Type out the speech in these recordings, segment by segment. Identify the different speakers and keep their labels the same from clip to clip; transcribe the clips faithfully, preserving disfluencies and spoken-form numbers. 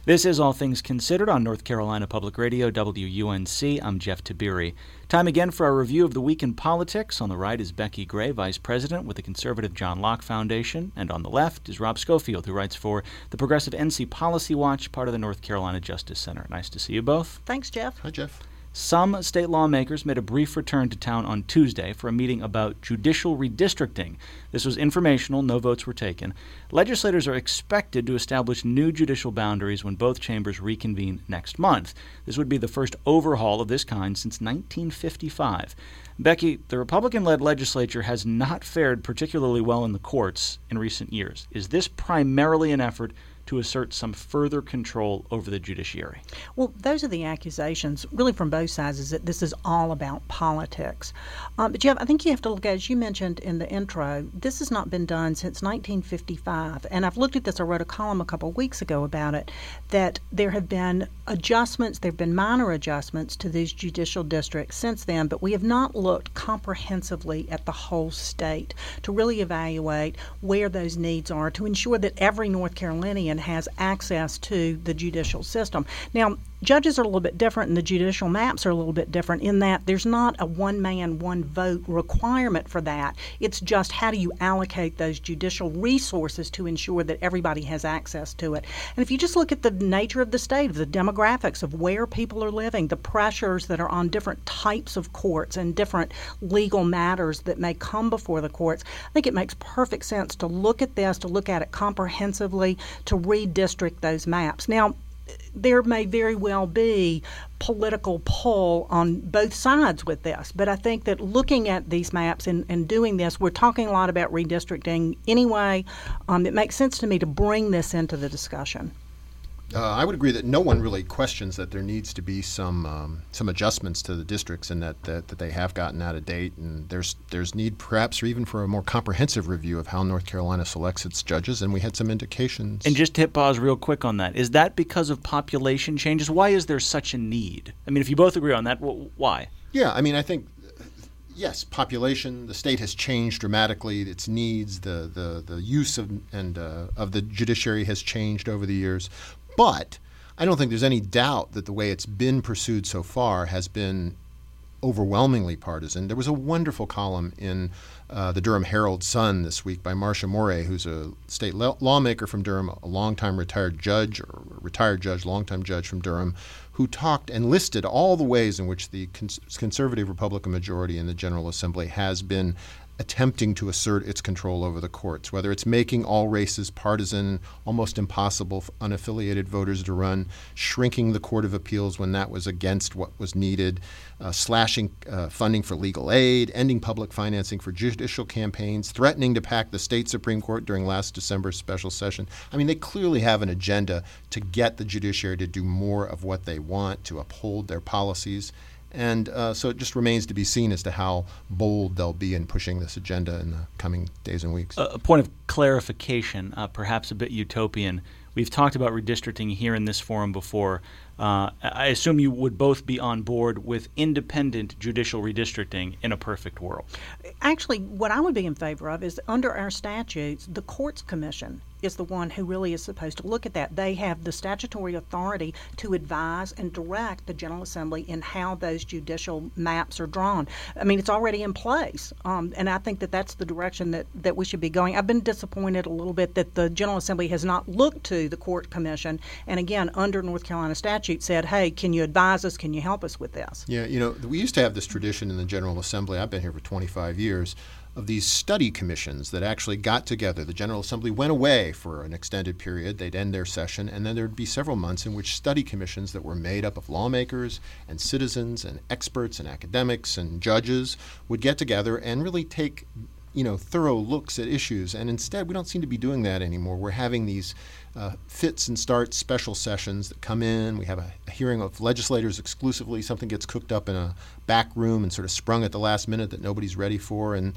Speaker 1: This is All Things Considered on North Carolina Public Radio, W U N C. I'm Jeff Tiberi. Time again for our review of the week in politics. On the right is Becky Gray, Vice President with the conservative John Locke Foundation. And on the left is Rob Schofield, who writes for the Progressive N C Policy Watch, part of the North Carolina Justice Center. Nice to see you both.
Speaker 2: Thanks, Jeff.
Speaker 3: Hi, Jeff.
Speaker 1: Some state lawmakers made a brief return to town on Tuesday for a meeting about judicial redistricting. This was informational, no votes were taken. Legislators are expected to establish new judicial boundaries when both chambers reconvene next month. This would be the first overhaul of this kind since nineteen fifty-five. Becky, the Republican-led legislature has not fared particularly well in the courts in recent years. Is this primarily an effort to assert some further control over the judiciary?
Speaker 2: Well, those are the accusations, really from both sides, is that this is all about politics. Um, but, Jeff, I think you have to look at, as you mentioned in the intro, this has not been done since nineteen fifty-five. And I've looked at this. I wrote a column a couple of weeks ago about it, that there have been adjustments, there have been minor adjustments to these judicial districts since then, but we have not looked comprehensively at the whole state to really evaluate where those needs are to ensure that every North Carolinian has access to the judicial system. Now, judges are a little bit different and the judicial maps are a little bit different in that there's not a one-man, one-vote requirement for that. It's just how do you allocate those judicial resources to ensure that everybody has access to it. And if you just look at the nature of the state, of the demographics of where people are living, the pressures that are on different types of courts and different legal matters that may come before the courts, I think it makes perfect sense to look at this, to look at it comprehensively, to redistrict those maps. Now, there may very well be political pull on both sides with this, but I think that looking at these maps and, and doing this, we're talking a lot about redistricting anyway. Um, it makes sense to me to bring this into the discussion.
Speaker 3: Uh, I would agree that no one really questions that there needs to be some um, some adjustments to the districts and that, that that they have gotten out of date, and there's there's need perhaps or even for a more comprehensive review of how North Carolina selects its judges, and we had some indications.
Speaker 1: And just to hit pause real quick on that, is that because of population changes? Why is there such a need? I mean, if you both agree on that, why?
Speaker 3: Yeah, I mean, I think, yes, population, the state has changed dramatically, its needs, the the, the use of and uh, of the judiciary has changed over the years. But I don't think there's any doubt that the way it's been pursued so far has been overwhelmingly partisan. There was a wonderful column in uh, the Durham Herald-Sun this week by Marcia Morey, who's a state law- lawmaker from Durham, a longtime retired judge, or retired judge, longtime judge from Durham, who talked and listed all the ways in which the cons- conservative Republican majority in the General Assembly has been attempting to assert its control over the courts, whether it's making all races partisan, almost impossible for unaffiliated voters to run, shrinking the Court of Appeals when that was against what was needed, uh, slashing uh, funding for legal aid, ending public financing for judicial campaigns, threatening to pack the state Supreme Court during last December's special session. I mean, they clearly have an agenda to get the judiciary to do more of what they want, to uphold their policies. And uh, so it just remains to be seen as to how bold they'll be in pushing this agenda in the coming days and weeks.
Speaker 1: A, a point of clarification, uh, perhaps a bit utopian. We've talked about redistricting here in this forum before. Uh, I assume you would both be on board with independent judicial redistricting in a perfect world.
Speaker 2: Actually, what I would be in favor of is under our statutes, the Courts Commission is the one who really is supposed to look at that. They have the statutory authority to advise and direct the General Assembly in how those judicial maps are drawn. I mean, it's already in place, um, and I think that that's the direction that, that we should be going. I've been disappointed a little bit that the General Assembly has not looked to the Court Commission, and again, under North Carolina statute, said, hey, can you advise us, can you help us with this?
Speaker 3: Yeah, you know, we used to have this tradition in the General Assembly, I've been here for twenty-five years, of these study commissions that actually got together. The General Assembly went away for an extended period. They'd end their session, and then there'd be several months in which study commissions that were made up of lawmakers and citizens and experts and academics and judges would get together and really take, you know, thorough looks at issues. And instead, we don't seem to be doing that anymore. We're having these uh, fits and starts special sessions that come in. We have a, a hearing of legislators exclusively. Something gets cooked up in a back room and sort of sprung at the last minute that nobody's ready for. And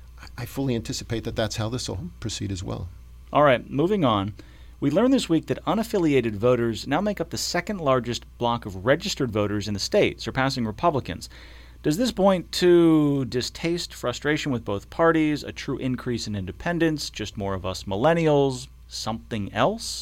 Speaker 3: I fully anticipate that that's how this will proceed as well.
Speaker 1: All right, moving on. We learned this week that unaffiliated voters now make up the second largest block of registered voters in the state, surpassing Republicans. Does this point to distaste, frustration with both parties, a true increase in independence, just more of us millennials, something else?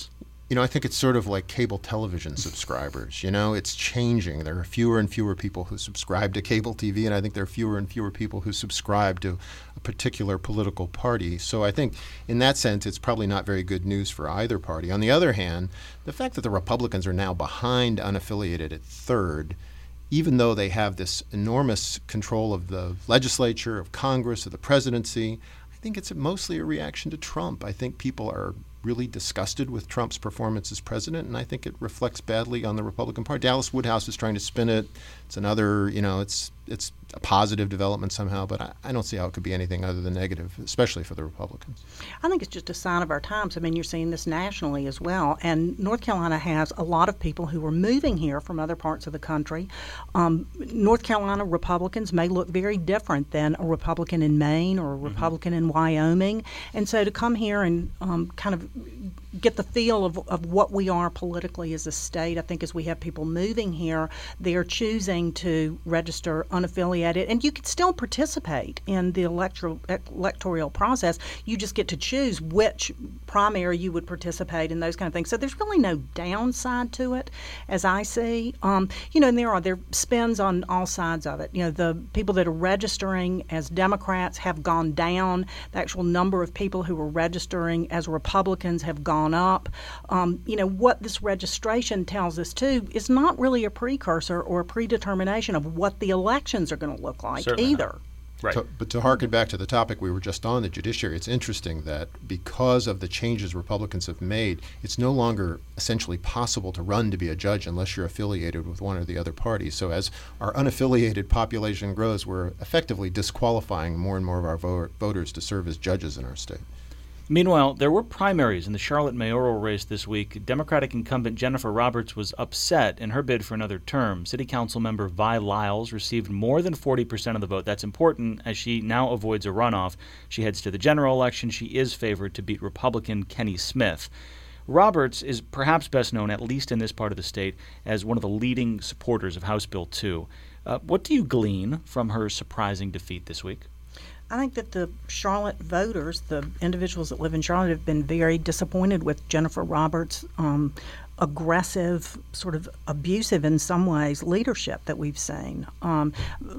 Speaker 3: You know, I think it's sort of like cable television subscribers. You know, it's changing. There are fewer and fewer people who subscribe to cable T V, and I think there are fewer and fewer people who subscribe to a particular political party. So I think in that sense, it's probably not very good news for either party. On the other hand, the fact that the Republicans are now behind unaffiliated at third, even though they have this enormous control of the legislature, of Congress, of the presidency, I think it's mostly a reaction to Trump. I think people are really disgusted with Trump's performance as president, and I think it reflects badly on the Republican Party. Dallas Woodhouse is trying to spin it. It's another, you know, it's it's a positive development somehow, but I, I don't see how it could be anything other than negative, especially for the Republicans.
Speaker 2: I think it's just a sign of our times. I mean, you're seeing this nationally as well, and North Carolina has a lot of people who are moving here from other parts of the country. Um, North Carolina Republicans may look very different than a Republican in Maine or a Republican mm-hmm. in Wyoming, and so to come here and um, kind of get the feel of, of what we are politically as a state. I think as we have people moving here, they're choosing to register unaffiliated, and you can still participate in the electoral electoral process. You just get to choose which primary you would participate in, those kind of things. So there's really no downside to it, as I see. Um, you know, and there are there spins on all sides of it. You know, the people that are registering as Democrats have gone down. The actual number of people who are registering as Republicans have gone up. Um, you know, what this registration tells us, too, is not really a precursor or a predetermination of what the elections are going to look like
Speaker 1: Certainly
Speaker 2: either.
Speaker 1: Not. Right.
Speaker 3: To, but to harken back to the topic we were just on, the judiciary, it's interesting that because of the changes Republicans have made, it's no longer essentially possible to run to be a judge unless you're affiliated with one or the other party. So as our unaffiliated population grows, we're effectively disqualifying more and more of our vo- voters to serve as judges in our state.
Speaker 1: Meanwhile, there were primaries in the Charlotte mayoral race this week. Democratic incumbent Jennifer Roberts was upset in her bid for another term. City Council member Vi Lyles received more than forty percent of the vote. That's important as she now avoids a runoff. She heads to the general election. She is favored to beat Republican Kenny Smith. Roberts is perhaps best known, at least in this part of the state, as one of the leading supporters of House Bill two. Uh, what do you glean from her surprising defeat this week?
Speaker 2: I think that the Charlotte voters, the individuals that live in Charlotte, have been very disappointed with Jennifer Roberts' um, aggressive, sort of abusive in some ways, leadership that we've seen. Um,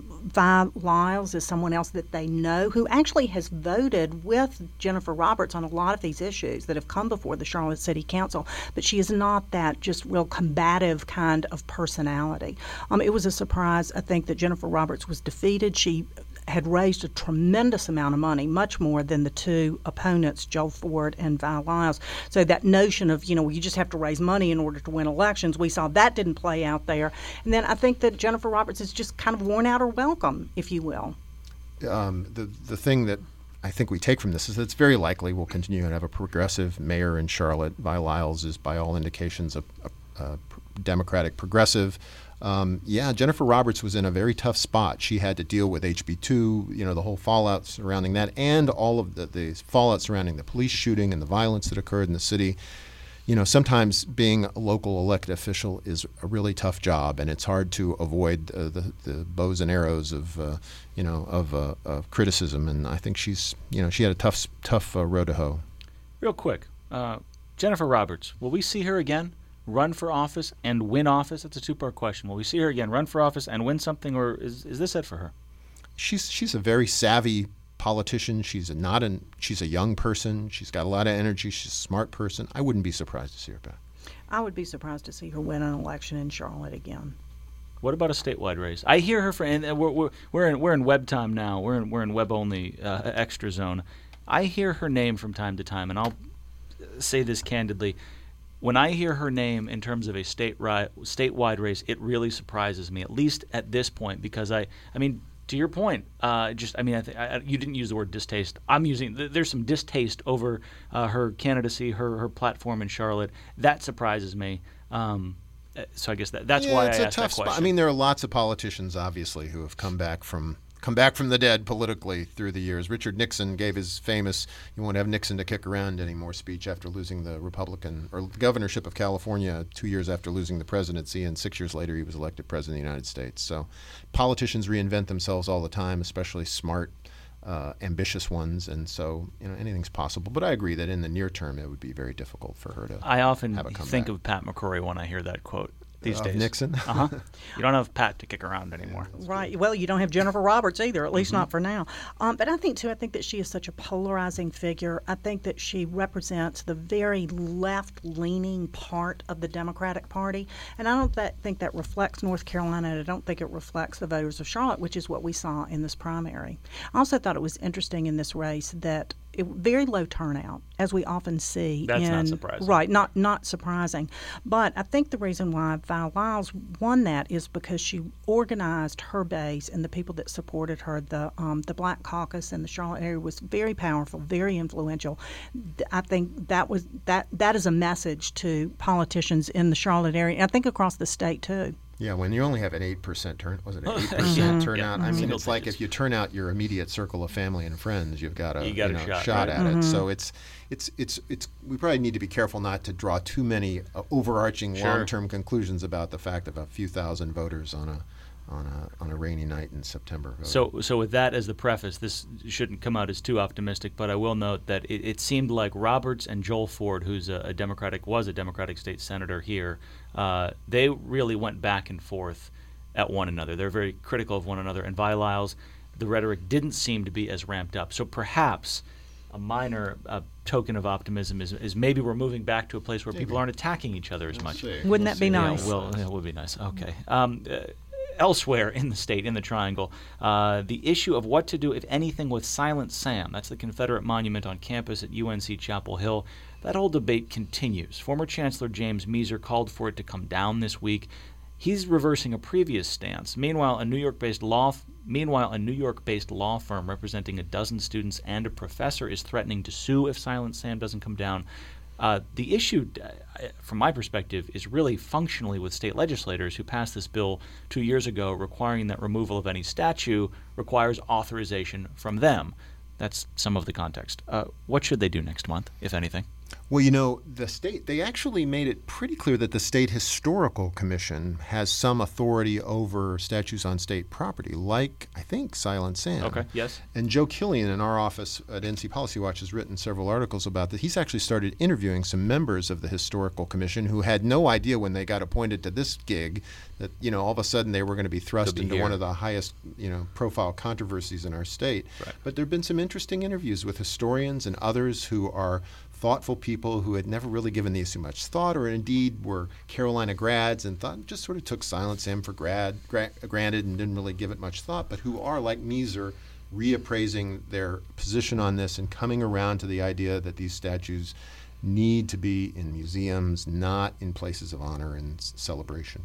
Speaker 2: Vi Lyles is someone else that they know who actually has voted with Jennifer Roberts on a lot of these issues that have come before the Charlotte City Council, but she is not that just real combative kind of personality. Um, it was a surprise, I think, that Jennifer Roberts was defeated. She had raised a tremendous amount of money, much more than the two opponents, Joe Ford and Vi Lyles. So that notion of, you know, you just have to raise money in order to win elections, we saw that didn't play out there. And then I think that Jennifer Roberts has just kind of worn out her welcome, if you will.
Speaker 3: Um, the, the thing that I think we take from this is that it's very likely we'll continue to have a progressive mayor in Charlotte. Vi Lyles is, by all indications, a, a, a Democratic progressive. Um, yeah, Jennifer Roberts was in a very tough spot. She had to deal with H B two, you know, the whole fallout surrounding that, and all of the, the fallout surrounding the police shooting and the violence that occurred in the city. You know, sometimes being a local elected official is a really tough job, and it's hard to avoid uh, the, the bows and arrows of, uh, you know, of, uh, of criticism. And I think she's, you know, she had a tough, tough uh, road to hoe.
Speaker 1: Real quick, uh, Jennifer Roberts, will we see her again? Run for office and win office? That's a two-part question. Will we see her again run for office and win something, or is is this it for her?
Speaker 3: She's she's a very savvy politician. She's a not an she's a young person. She's got a lot of energy. She's a smart person. I wouldn't be surprised to see her back.
Speaker 2: I would be surprised to see her win an election in Charlotte again.
Speaker 1: What about a statewide race? I hear her for, and we're we're we're in we're in web time now. We're in we're in web only uh, extra zone. I hear her name from time to time, and I'll say this candidly. When I hear her name in terms of a state ri- statewide race, it really surprises me, at least at this point, because I, I mean, to your point, uh, just I mean, I th- I, you didn't use the word distaste. I'm using th- there's some distaste over uh, her candidacy, her her platform in Charlotte. That surprises me. Um, so I guess that that's
Speaker 3: yeah,
Speaker 1: why
Speaker 3: it's
Speaker 1: I
Speaker 3: a
Speaker 1: asked
Speaker 3: tough
Speaker 1: that question.
Speaker 3: spot. I mean, there are lots of politicians, obviously, who have come back from. come back from the dead politically through the years. Richard Nixon gave his famous, you won't have Nixon to kick around anymore speech after losing the Republican, or the governorship of California two years after losing the presidency, and six years later he was elected president of the United States. So politicians reinvent themselves all the time, especially smart, uh, ambitious ones, and so you know anything's possible. But I agree that in the near term, it would be very difficult for her to.
Speaker 1: I often
Speaker 3: have a
Speaker 1: think
Speaker 3: comeback.
Speaker 1: of Pat McCrory when I hear that quote these
Speaker 3: Of
Speaker 1: days.
Speaker 3: Nixon?
Speaker 1: uh-huh. You don't have Pat to kick around anymore.
Speaker 2: Right. Well, you don't have Jennifer Roberts either, at least mm-hmm. not for now. Um, but I think, too, I think that she is such a polarizing figure. I think that she represents the very left-leaning part of the Democratic Party. And I don't that, think that reflects North Carolina, and I don't think it reflects the voters of Charlotte, which is what we saw in this primary. I also thought it was interesting in this race that it, very low turnout, as we often see.
Speaker 1: That's
Speaker 2: in,
Speaker 1: not surprising.
Speaker 2: Right, not not surprising. But I think the reason why Vi Lyles won that is because she organized her base and the people that supported her. The um, the Black Caucus in the Charlotte area was very powerful, very influential. I think that was that that is a message to politicians in the Charlotte area, and I think across the state too.
Speaker 3: Yeah, when you only have an eight percent turn, was it an eight percent turnout?
Speaker 1: Yeah.
Speaker 3: I mean,
Speaker 1: Single
Speaker 3: it's like
Speaker 1: digits.
Speaker 3: if you turn out your immediate circle of family and friends, you've got a
Speaker 1: You got a
Speaker 3: know,
Speaker 1: shot,
Speaker 3: shot
Speaker 1: right?
Speaker 3: at
Speaker 2: Mm-hmm.
Speaker 3: it. So it's it's it's it's we probably need to be careful not to draw too many uh, overarching
Speaker 1: Sure.
Speaker 3: long-term conclusions about the fact of a few thousand voters on a on a on a rainy night in September. voting.
Speaker 1: So, so with that as the preface, this shouldn't come out as too optimistic, but I will note that it, it seemed like Roberts and Joel Ford, who's a, a Democratic, was a Democratic state senator here, uh, they really went back and forth at one another. They're very critical of one another. And Vi Lyles, the rhetoric didn't seem to be as ramped up. So perhaps a minor uh, token of optimism is, is maybe we're moving back to a place where people aren't attacking each other as
Speaker 3: We'll
Speaker 1: much.
Speaker 3: see.
Speaker 2: Wouldn't
Speaker 3: We'll
Speaker 2: that be
Speaker 3: see.
Speaker 2: nice?
Speaker 1: Yeah, well, yeah, it would be nice. Okay. Um, uh, elsewhere in the state, in the Triangle, uh, the issue of what to do, if anything, with Silent Sam. That's the Confederate monument on campus at U N C Chapel Hill. That whole debate continues. Former Chancellor James Measer called for it to come down this week. He's reversing a previous stance. Meanwhile, a New York-based law f- meanwhile a New York-based law firm representing a dozen students and a professor is threatening to sue if Silent Sam doesn't come down. Uh, the issue, uh, from my perspective, is really functionally with state legislators who passed this bill two years ago requiring that removal of any statue requires authorization from them. That's some of the context. Uh, what should they do next month, if anything?
Speaker 3: Well, you know, the state, they actually made it pretty clear that the State Historical Commission has some authority over statues on state property, like, I think, Silent Sam.
Speaker 1: Okay, yes.
Speaker 3: And Joe Killian in our office at N C Policy Watch has written several articles about that. He's actually started interviewing some members of the Historical Commission who had no idea when they got appointed to this gig that, you know, all of a sudden they were going to be thrust
Speaker 1: be
Speaker 3: into
Speaker 1: here.
Speaker 3: one of the highest, you know, profile controversies in our state.
Speaker 1: Right.
Speaker 3: But there have been some interesting interviews with historians and others who are thoughtful people who had never really given these too much thought, or indeed were Carolina grads and thought just sort of took Silent Sam for grad, gra- granted and didn't really give it much thought, but who are like Measer reappraising their position on this and coming around to the idea that these statues need to be in museums, not in places of honor and s- celebration.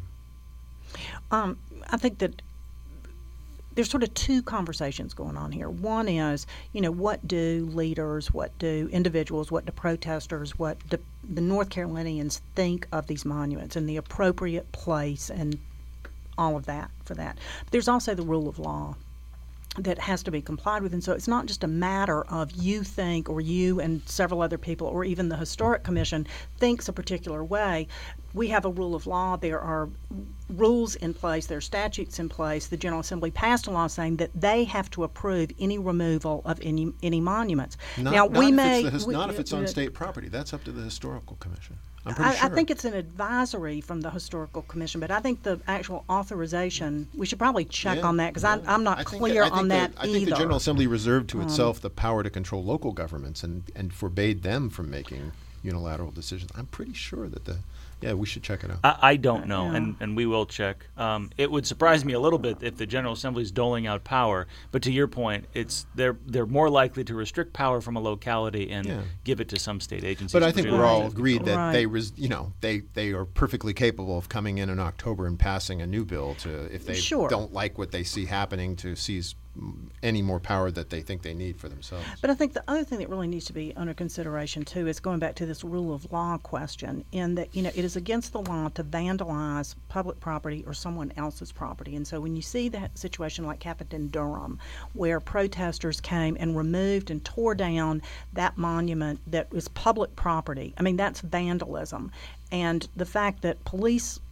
Speaker 2: Um, I think that there's sort of two conversations going on here. One is, you know, what do leaders, what do individuals, what do protesters, what do the North Carolinians think of these monuments and the appropriate place and all of that for that. But there's also the rule of law that has to be complied with. And so it's not just a matter of you think, or you and several other people, or even the Historic Commission thinks a particular way. We have a rule of law. There are rules in place. There are statutes in place. The General Assembly passed a law saying that they have to approve any removal of any any monuments.
Speaker 3: Not,
Speaker 2: now,
Speaker 3: not
Speaker 2: we
Speaker 3: if
Speaker 2: may...
Speaker 3: It's the his,
Speaker 2: we,
Speaker 3: not if it's on
Speaker 2: uh,
Speaker 3: state property. That's up to the Historical Commission. I'm pretty
Speaker 2: I,
Speaker 3: sure.
Speaker 2: I think it's an advisory from the Historical Commission, but I think the actual authorization, we should probably check
Speaker 3: Yeah,
Speaker 2: on that, because
Speaker 3: yeah.
Speaker 2: I'm not
Speaker 3: I think
Speaker 2: clear
Speaker 3: I think
Speaker 2: on that
Speaker 3: I
Speaker 2: either.
Speaker 3: think the General Assembly reserved to itself the power to control local governments and, and forbade them from making unilateral decisions. I'm pretty sure that the, yeah, we should check it out.
Speaker 1: I, I don't know,
Speaker 2: Yeah.
Speaker 1: and, and we will check. Um, it would surprise me a little bit if the General Assembly is doling out power, but to your point, it's they're they're more likely to restrict power from a locality and
Speaker 3: Yeah.
Speaker 1: give it to some state agencies.
Speaker 3: But I think we're
Speaker 1: presumably.
Speaker 3: all agreed that
Speaker 2: Right.
Speaker 3: they, res, you know, they, they are perfectly capable of coming in in October and passing a new bill to, if they
Speaker 2: Sure.
Speaker 3: don't like what they see happening, to seize mm, any more power that they think they need for themselves.
Speaker 2: But I think the other thing that really needs to be under consideration, too, is going back to this rule of law question, in that, you know, it is against the law to vandalize public property or someone else's property. And so when you see that situation like happened in Durham, where protesters came and removed and tore down that monument that was public property, I mean, that's vandalism. And the fact that police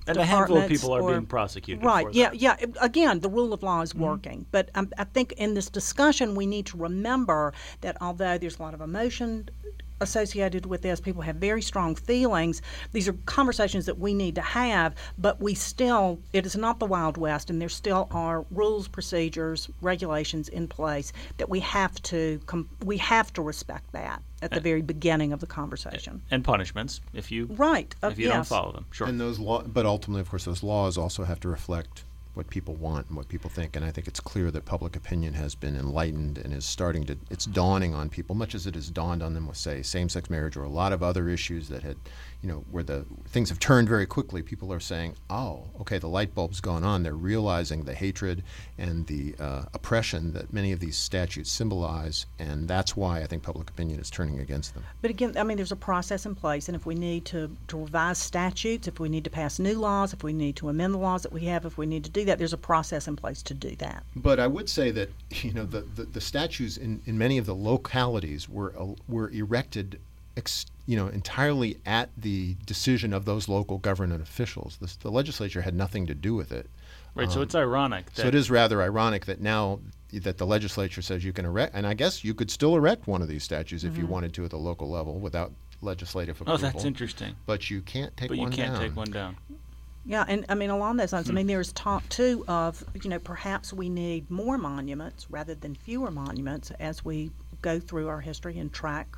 Speaker 1: And a handful of
Speaker 2: departments
Speaker 1: people are
Speaker 2: or-
Speaker 1: being prosecuted
Speaker 2: Right.
Speaker 1: for
Speaker 2: Yeah.
Speaker 1: that.
Speaker 2: Yeah. Again, the rule of law is working, but um, I think in this discussion we need to remember that although there's a lot of emotion associated with this, people have very strong feelings. These are conversations that we need to have, but we still, it is not the Wild West, and there still are rules, procedures, regulations in place that we have to com- we have to respect that at the very beginning of the conversation.
Speaker 1: And punishments if you
Speaker 2: Right. Uh,
Speaker 1: if you
Speaker 2: yes.
Speaker 1: don't follow them. Sure.
Speaker 3: And those law, but ultimately, of course, those laws also have to reflect what people want and what people think. And I think it's clear that public opinion has been enlightened and is starting to, it's dawning on people, much as it has dawned on them with, say, same-sex marriage or a lot of other issues that had, you know, where the things have turned very quickly. People are saying, oh, okay, the light bulb's gone on. They're realizing the hatred and the uh, oppression that many of these statutes symbolize, and that's why I think public opinion is turning against them.
Speaker 2: But again, I mean, there's a process in place, and if we need to, to revise statutes, if we need to pass new laws, if we need to amend the laws that we have, if we need to do that, there's a process in place to do that.
Speaker 3: But I would say that, you know, the, the, the statues in, in many of the localities were uh, were erected, ex, you know, entirely at the decision of those local government officials. The, the legislature had nothing to do with it.
Speaker 1: Right. So it's ironic. That
Speaker 3: So it is rather ironic that now that the legislature says you can erect, and I guess you could still erect one of these statues if you wanted to at the local level without legislative approval.
Speaker 1: Oh, that's interesting.
Speaker 3: But you can't take
Speaker 1: But you
Speaker 3: one
Speaker 1: can't
Speaker 3: down.
Speaker 1: take one down.
Speaker 2: Yeah, and I mean, along those lines, I mean, there's talk too of, you know, perhaps we need more monuments rather than fewer monuments as we go through our history and track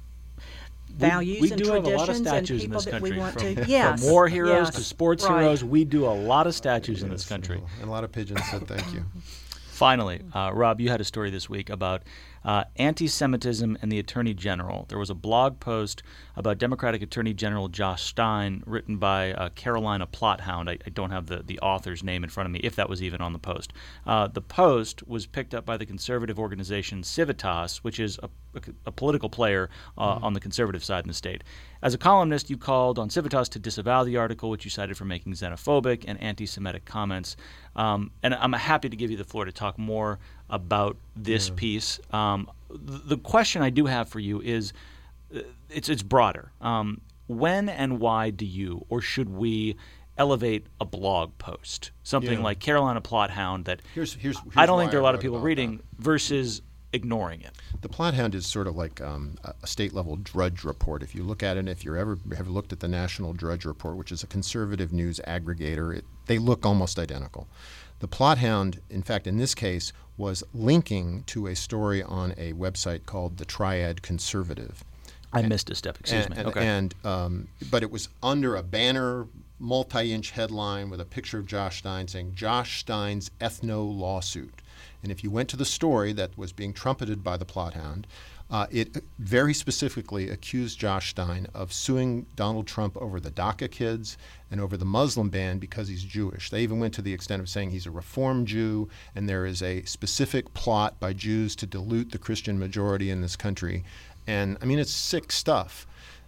Speaker 2: values
Speaker 1: we
Speaker 2: and
Speaker 1: do have a
Speaker 2: traditions
Speaker 1: lot of
Speaker 2: and
Speaker 1: statues in
Speaker 2: people
Speaker 1: this
Speaker 2: that we
Speaker 1: country,
Speaker 2: want
Speaker 1: from,
Speaker 2: to. Yes,
Speaker 1: from war heroes
Speaker 2: yes,
Speaker 1: to sports
Speaker 2: right.
Speaker 1: heroes. We do a lot of statues in this
Speaker 3: Yes,
Speaker 1: country.
Speaker 3: And a lot of pigeons said thank you.
Speaker 1: Finally, uh, Rob, you had a story this week about uh, anti-Semitism and the Attorney General. There was a blog post about Democratic Attorney General Josh Stein written by uh, Carolina Plothound. I, I don't have the, the author's name in front of me, if that was even on the post. Uh, the post was picked up by the conservative organization Civitas, which is a, a, a political player uh, mm-hmm. on the conservative side in the state. As a columnist, you called on Civitas to disavow the article, which you cited for making xenophobic and anti-Semitic comments. Um, and I'm happy to give you the floor to talk more about this yeah. piece. Um, th- the question I do have for you is, uh, it's it's broader. Um, when and why do you, or should we, elevate a blog post, something
Speaker 3: yeah.
Speaker 1: like Carolina Plothound that
Speaker 3: here's, here's, here's
Speaker 1: I don't
Speaker 3: why
Speaker 1: think there are a
Speaker 3: I
Speaker 1: lot of
Speaker 3: wrote
Speaker 1: people
Speaker 3: about
Speaker 1: reading
Speaker 3: that.
Speaker 1: versus ignoring it?
Speaker 3: The Plothound is sort of like um, a state-level Drudge Report. If you look at it, if you ever have looked at the National Drudge Report, which is a conservative news aggregator, it, they look almost identical. The Plothound, in fact, in this case, was linking to a story on a website called the Triad Conservative.
Speaker 1: I
Speaker 3: and,
Speaker 1: missed a step, excuse
Speaker 3: and,
Speaker 1: me.
Speaker 3: And,
Speaker 1: okay.
Speaker 3: and um, but it was under a banner, multi-inch headline with a picture of Josh Stein saying, Josh Stein's ethno-lawsuit. And if you went to the story that was being trumpeted by the Plothound, uh, it very specifically accused Josh Stein of suing Donald Trump over the DACA kids and over the Muslim ban because he's Jewish. They even went to the extent of saying he's a Reform Jew and there is a specific plot by Jews to dilute the Christian majority in this country. And, I mean, it's sick stuff.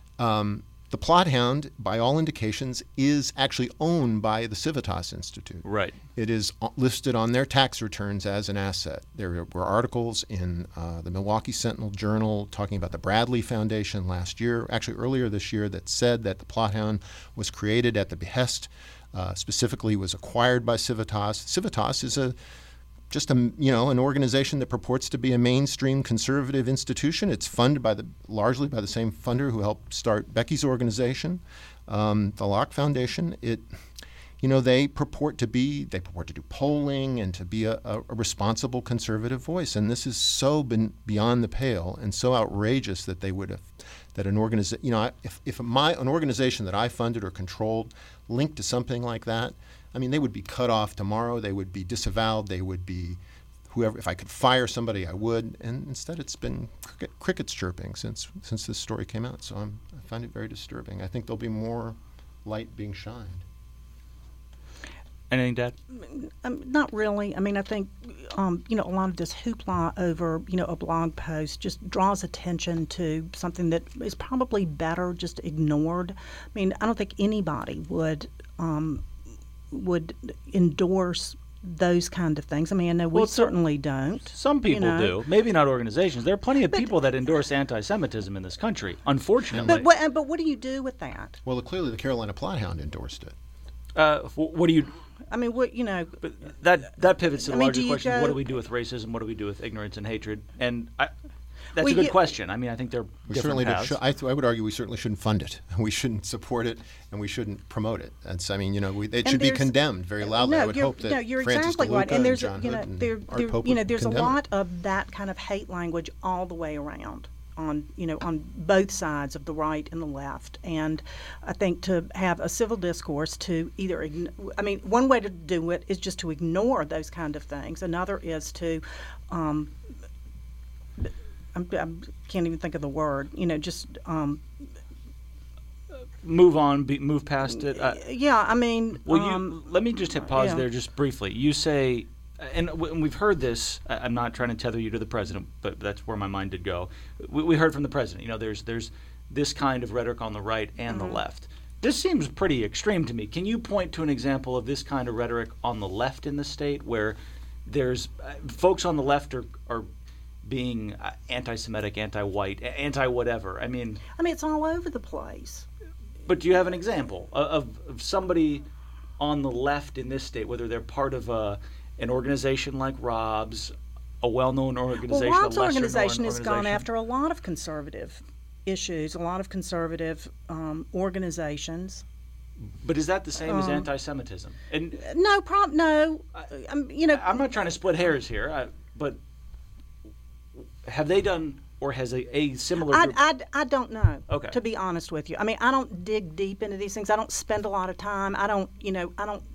Speaker 3: Um, The Plothound, by all indications, is actually owned by the Civitas Institute.
Speaker 1: Right.
Speaker 3: It is listed on their tax returns as an asset. There were articles in uh, the Milwaukee Sentinel Journal talking about the Bradley Foundation last year, actually earlier this year, that said that the Plothound was created at the behest, uh, specifically was acquired by Civitas. Civitas is a just a you know an organization that purports to be a mainstream conservative institution. It's funded by the largely by the same funder who helped start Becky's organization, um, the Locke Foundation. It, you know, they purport to be they purport to do polling and to be a, a, a responsible conservative voice. And this is so been beyond the pale and so outrageous that they would have that an organization you know if if my an organization that I funded or controlled linked to something like that. I mean, they would be cut off tomorrow. They would be disavowed. They would be whoever. If I could fire somebody, I would. And instead, it's been cricket, crickets chirping since since this story came out. So I'm, I find it very disturbing. I think there'll be more light being shined.
Speaker 1: Anything, Dad?
Speaker 2: Um, not really. I mean, I think, um, you know, a lot of this hoopla over, you know, a blog post just draws attention to something that is probably better just ignored. I mean, I don't think anybody would um, would endorse those kind of things. I mean, I know we
Speaker 1: Well,
Speaker 2: certainly don't.
Speaker 1: Some people
Speaker 2: you know.
Speaker 1: do. Maybe not organizations. There are plenty of
Speaker 2: But-
Speaker 1: people that endorse anti-Semitism in this country, unfortunately.
Speaker 2: But what, but what do you do with that?
Speaker 3: Well, clearly the Carolina Plothound endorsed it.
Speaker 1: Uh, wh- what do you?
Speaker 2: I mean, what you know?
Speaker 1: But that that pivots to the
Speaker 2: I mean,
Speaker 1: larger
Speaker 2: do you
Speaker 1: question:
Speaker 2: go-
Speaker 1: what do we do with racism? What do we do with ignorance and hatred? And I, that's
Speaker 2: Well,
Speaker 1: a good
Speaker 2: you-
Speaker 1: question. I mean, I think they're
Speaker 3: We
Speaker 1: different
Speaker 3: certainly
Speaker 1: paths.
Speaker 3: should, I, th- I would argue we certainly shouldn't fund it. We shouldn't support it, and we shouldn't promote it. That's, I mean, you know, we, it
Speaker 2: And
Speaker 3: should be
Speaker 2: there's-
Speaker 3: condemned very loudly.
Speaker 2: No,
Speaker 3: I would
Speaker 2: you're,
Speaker 3: hope that
Speaker 2: no, you're
Speaker 3: Francis
Speaker 2: exactly right.
Speaker 3: DeLuca
Speaker 2: And there's,
Speaker 3: John
Speaker 2: you know,
Speaker 3: Hood and
Speaker 2: there,
Speaker 3: Art
Speaker 2: there,
Speaker 3: Pope
Speaker 2: you know,
Speaker 3: would
Speaker 2: there's a
Speaker 3: condemn it.
Speaker 2: lot of that kind of hate language all the way around on, you know, on both sides of the right and the left. And I think to have a civil discourse to either, ign- I mean, one way to do it is just to ignore those kind of things. Another is to, um, I'm, I can't even think of the word, you know, just, um,
Speaker 1: Move on, be, move past it. Uh,
Speaker 2: yeah, I mean,
Speaker 1: Well,
Speaker 2: um,
Speaker 1: you let me just hit pause
Speaker 2: yeah.
Speaker 1: there just briefly. You say, and, w- and we've heard this. I- I'm not trying to tether you to the president, but that's where my mind did go. We, we heard from the president. You know, there's there's this kind of rhetoric on the right and
Speaker 2: Mm-hmm.
Speaker 1: the left. This seems pretty extreme to me. Can you point to an example of this kind of rhetoric on the left in the state, where there's uh, folks on the left are are being uh, anti-Semitic, anti-white, a- anti-whatever? I mean.
Speaker 2: I mean, it's all over the place.
Speaker 1: But do you have an example of, of somebody on the left in this state, whether they're part of a, an organization like Rob's, a well-known organization,
Speaker 2: Well, Rob's
Speaker 1: a lesser-known
Speaker 2: organization has gone
Speaker 1: organization?
Speaker 2: after a lot of conservative issues, a lot of conservative um, organizations.
Speaker 1: But is that the same as
Speaker 2: Um,
Speaker 1: anti-Semitism? And
Speaker 2: No, prob no. Um, you know,
Speaker 1: I'm not trying to split hairs here, I, but have they done, or has a, a similar
Speaker 2: I,
Speaker 1: group?
Speaker 2: I, I don't know.
Speaker 1: Okay.
Speaker 2: To be honest with you, I mean, I don't dig deep into these things. I don't spend a lot of time. I don't, you know, I don't.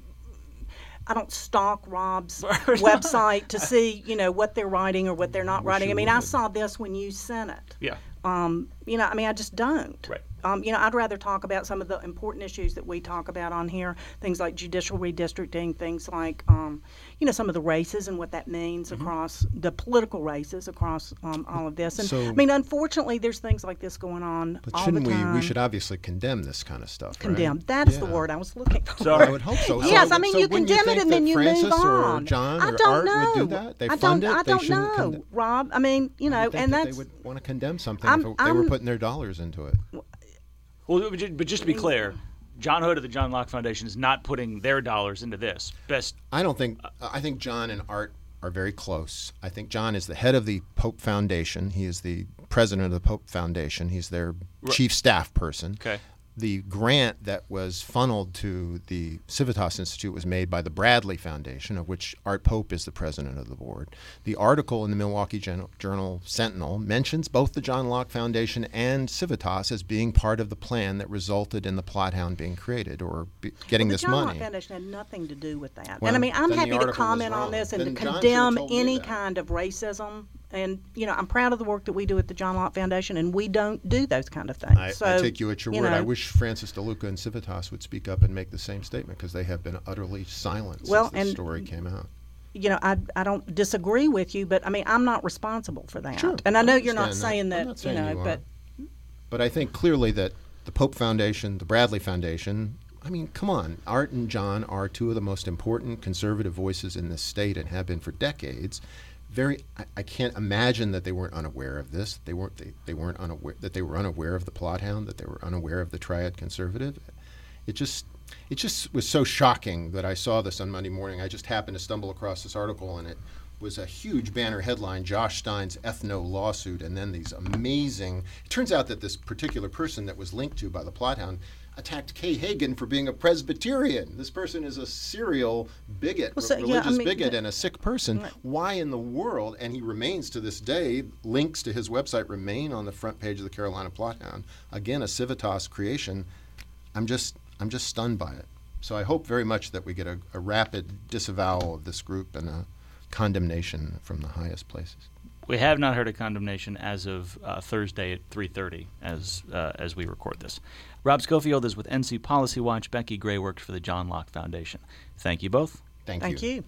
Speaker 2: I don't stalk Rob's website to see, you know, what they're writing or what they're not writing. I mean, I saw this when you sent it.
Speaker 1: yeah.
Speaker 2: Um, you know, I mean, I just don't.
Speaker 1: Right.
Speaker 2: Um, you know, I'd rather talk about some of the important issues that we talk about on here, things like judicial redistricting, things like, um, you know, some of the races and what that means
Speaker 1: Mm-hmm.
Speaker 2: across the political races across um, all of this. And
Speaker 3: So-
Speaker 2: I mean, unfortunately, there's things like this going on
Speaker 3: But
Speaker 2: all the
Speaker 3: shouldn't we?
Speaker 2: time.
Speaker 3: We should obviously condemn this kind of stuff. right?
Speaker 2: condemn. That's the
Speaker 3: Yeah.
Speaker 2: word I was looking for.
Speaker 1: Sorry.
Speaker 3: I would hope so.
Speaker 2: Yes,
Speaker 3: so,
Speaker 2: I mean,
Speaker 3: so
Speaker 2: you
Speaker 3: wouldn't
Speaker 2: condemn
Speaker 3: think
Speaker 2: it and then
Speaker 3: that
Speaker 2: you
Speaker 3: Francis
Speaker 2: move on.
Speaker 3: Or John
Speaker 2: I
Speaker 3: or
Speaker 2: don't
Speaker 3: Art
Speaker 2: know.
Speaker 3: would do that. They
Speaker 2: I
Speaker 3: fund
Speaker 2: don't,
Speaker 3: it.
Speaker 2: I
Speaker 3: They
Speaker 2: don't
Speaker 3: shouldn't
Speaker 2: know,
Speaker 3: condemn-
Speaker 2: Rob. I mean, you know,
Speaker 3: I would think
Speaker 2: and
Speaker 3: that
Speaker 2: that's
Speaker 3: they would want to condemn something
Speaker 2: I'm-
Speaker 3: if it- they were
Speaker 2: I'm-
Speaker 3: putting their dollars into it.
Speaker 1: Well, but ju- but just to be clear, John Hood of the John Locke Foundation is not putting their dollars into this. Best.
Speaker 3: I don't think. I think John and Art are very close. I think John is the head of the Pope Foundation. He is the president of the Pope Foundation. He's their chief staff person.
Speaker 1: Okay.
Speaker 3: The grant that was funneled to the Civitas Institute was made by the Bradley Foundation, of which Art Pope is the president of the board. The article in the Milwaukee Journal, Journal Sentinel mentions both the John Locke Foundation and Civitas as being part of the plan that resulted in the Plothound being created or be, getting
Speaker 2: the
Speaker 3: this
Speaker 2: John
Speaker 3: money.
Speaker 2: Locke Foundation had nothing to do with that.
Speaker 3: Well,
Speaker 2: and I mean, I'm
Speaker 3: then the
Speaker 2: happy to
Speaker 3: article was
Speaker 2: comment on
Speaker 3: wrong.
Speaker 2: this and
Speaker 3: Then
Speaker 2: to
Speaker 3: John should've
Speaker 2: condemn
Speaker 3: told me
Speaker 2: any
Speaker 3: that.
Speaker 2: kind of racism. And you know, I'm proud of the work that we do at the John Locke Foundation, and we don't do those kind of things.
Speaker 3: I,
Speaker 2: so,
Speaker 3: I take you at your
Speaker 2: you
Speaker 3: word.
Speaker 2: know,
Speaker 3: I wish Francis DeLuca and Civitas would speak up and make the same statement because they have been utterly silent
Speaker 2: Well,
Speaker 3: since the
Speaker 2: and-
Speaker 3: story came out.
Speaker 2: you know, I I don't disagree with you, but I mean, I'm not responsible for that.
Speaker 3: Sure,
Speaker 2: and I know
Speaker 3: I
Speaker 2: you're not
Speaker 3: understand that.
Speaker 2: saying
Speaker 3: I'm
Speaker 2: that,
Speaker 3: not saying
Speaker 2: you know,
Speaker 3: you are.
Speaker 2: but
Speaker 3: But I think clearly that the Pope Foundation, the Bradley Foundation, I mean, come on. Art and John are two of the most important conservative voices in this state and have been for decades. Very, I, I can't imagine that they weren't unaware of this. They weren't. They, they weren't unaware that they were unaware of the Plothound. That they were unaware of the Triad Conservative. It just, it just was so shocking that I saw this on Monday morning. I just happened to stumble across this article, and it was a huge banner headline: Josh Stein's ethno lawsuit, and then these amazing. It turns out that this particular person that was linked to by the Plothound attacked Kay Hagan for being a Presbyterian. This person is a serial bigot,
Speaker 2: Well, so,
Speaker 3: re-
Speaker 2: yeah, I
Speaker 3: religious
Speaker 2: mean,
Speaker 3: bigot,
Speaker 2: the-
Speaker 3: and a sick person. Why in the world? And he remains to this day. Links to his website remain on the front page of the Carolina Plothound. Again, a Civitas creation. I'm just, I'm just stunned by it. So I hope very much that we get a, a rapid disavowal of this group and a condemnation from the highest places.
Speaker 1: We have not heard a condemnation as of uh, Thursday at three thirty as uh, as we record this. Rob Schofield is with N C Policy Watch. Becky Gray works for the John Locke Foundation. Thank you both.
Speaker 3: Thank,
Speaker 2: thank you.